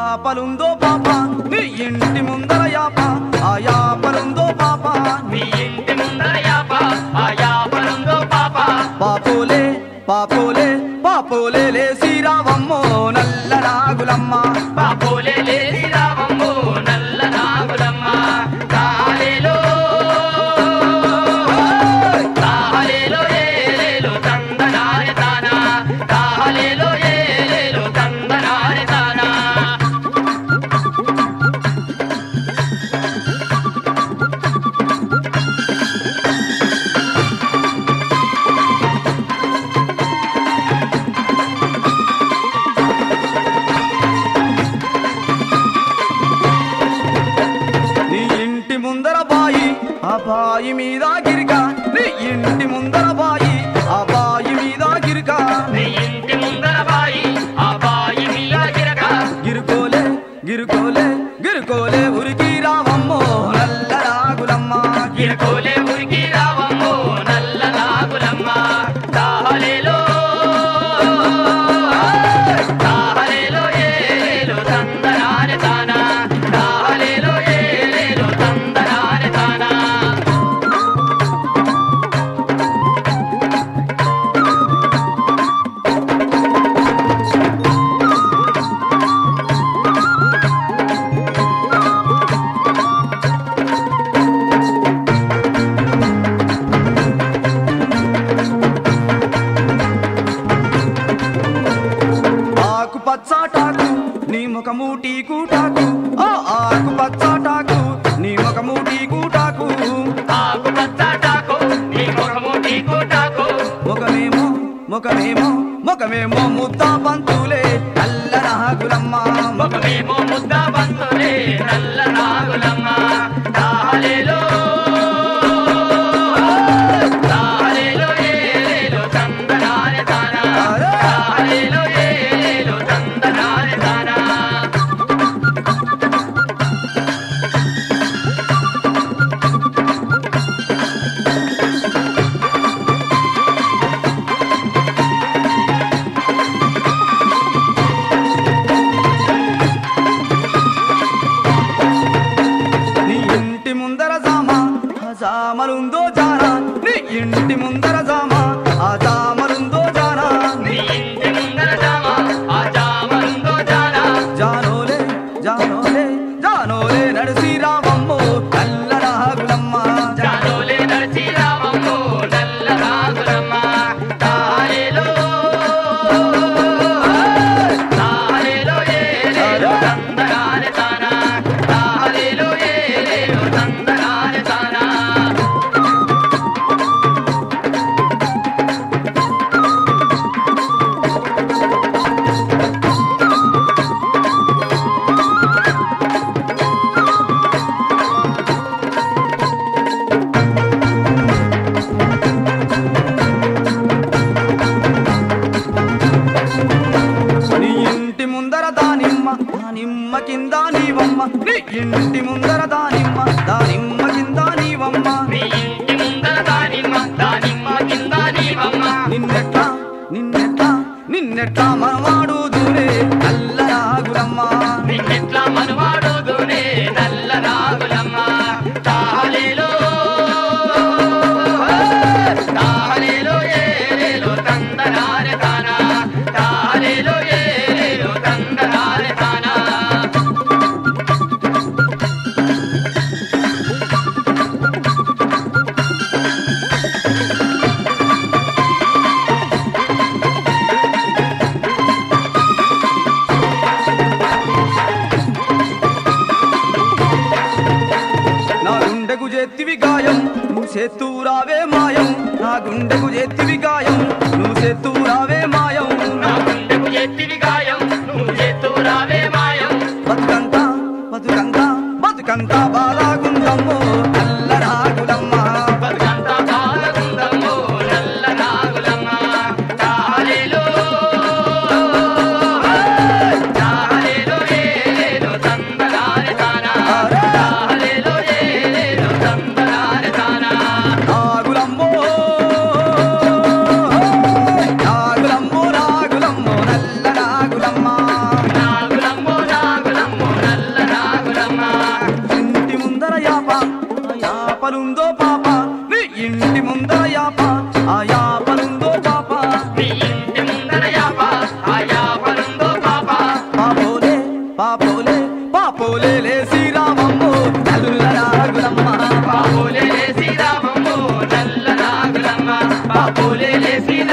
యాపలుందో పాప నీ ఇంటి ముందర యాప ఆ యాపలుందో పాప నీ ఇంటి ముందర యాప ఆ యాపలుందో పాప పాపోలే పాపోలే పాపోలే లేసి రావమ్మో నల్ల నాగులమ్మ పాపోలే లేసి రావమ్మో నల్ల నాగులమ్మ తాలేలో తాలేలో ఏలేలో తందనారే తానా తాలేలో ఏలేలో తందనారే తానా నీ ఇంటి ముందర బాయి ఆ బాయి మీద గిరిక నీ ఇంటి ముందర బాయి ఆ బాయి మీద గిరిక నీ ఇంటి ముందర బాయి ఆ బాయి మీద గిరక గిరుకోలే గిరుకోలే గిరుకోలే ఉరికి రావమ్మో నల్ల నాగులమ్మ గిరకోలే ఉరికి రావమ్మో నల్ల నాగులమ్మ తాలేలో తాలేలో ఏలేలో తందనారే తానా తాలేలో ఏలేలో తందనారే తానా ఆకు పచ్చాటాకు నీ ముఖమూటి కూటాకు ఆ ఆకు పచ్చాటాకు నీ ముఖమూటి కూటాకు ఆకు పచ్చటాకు నీ ముఖము టీకుటాకు ముఖమేమో ముఖమేమో ముఖమేమో ముద్దా పంతులే నల్ల నాగులమ్మ ముఖమేమో ముద్ద బంతులే నల్ల నాగులమ్మ తాలేలో తాలేలో ఏలేలో తందనారే తానా తాలేలో ఏలేలో తందనారే తానా నీ ఇంటి ముందర జామ ఆ జామలుందో జానా నీ ఇంటి ముందర జామ ఆ జామలుందో జానా నీ ఇంటి ముందర జామ ఆ జామలుందో జానా జానోలే జానోలే జానోలే నడిసి రావమ్మో నల్ల నాగులమ్మ జానోలే నడిచి రావమ్మో నల్ల నాగులమ్మ తాలేలో తాలేలో ఏలేలో తందనారే తానా తాలేలో ఏలేలో తందనారే తానా నీ ఇంటి ముందర దానిమ్మ దానిమ్మ కింద నీవమ్మ నీ ఇంటి ముందర దానిమ్మ దానిమ్మ కింద నీవమ్మ నీ ఇంటి ముందర దానిమ్మ దానిమ్మ కింద నీవమ్మ నిన్నెట్లా నిన్నెట్లా నిన్నెట్లా మనవాడు దూరే నల్ల నాగులమ్మ నిన్నెట్లా మనవాడుదునే నల్ల నాగులమ్మ తాలేలో తాలేలో ఏలేలో తందనారే తానా తాలేలో ఏలేలో తందనారే తానా నా గుండెకు చేతివి గాయం నువ్వు చేత్తూరావే మాయం నా గుండెకు చేతివి గాయం నువ్వు చేత్తూరావే మాయం నా గుండెకు ఎత్తివి గాయం నువ్వు చేతూ రావే మాయం బతుకంతా బతుకంతా బతుకంతా బాలాగుందమ్మో నల్ల నాగులమ్మ బతుకంతా బాలగుందమ్మో నల్ల నాగులమ్మ తాలేలో తాలేలో ఏలేలో తందనారే తానా తాలేలో ఏలేలో తందనారే తానా నాగులమ్మో నాగులమ్మో నాగులమ్మో నల్ల నాగులమ్మ నాగులమ్మో నాగులమ్మో పాపోలే పాపోలే లే శ్రీరామమ్మో నల్ల నాగులమ్మ పాపోలే శ్రీరామమ్మో నల్ల నాగులమ్మ పాపోలే శ్రీరామ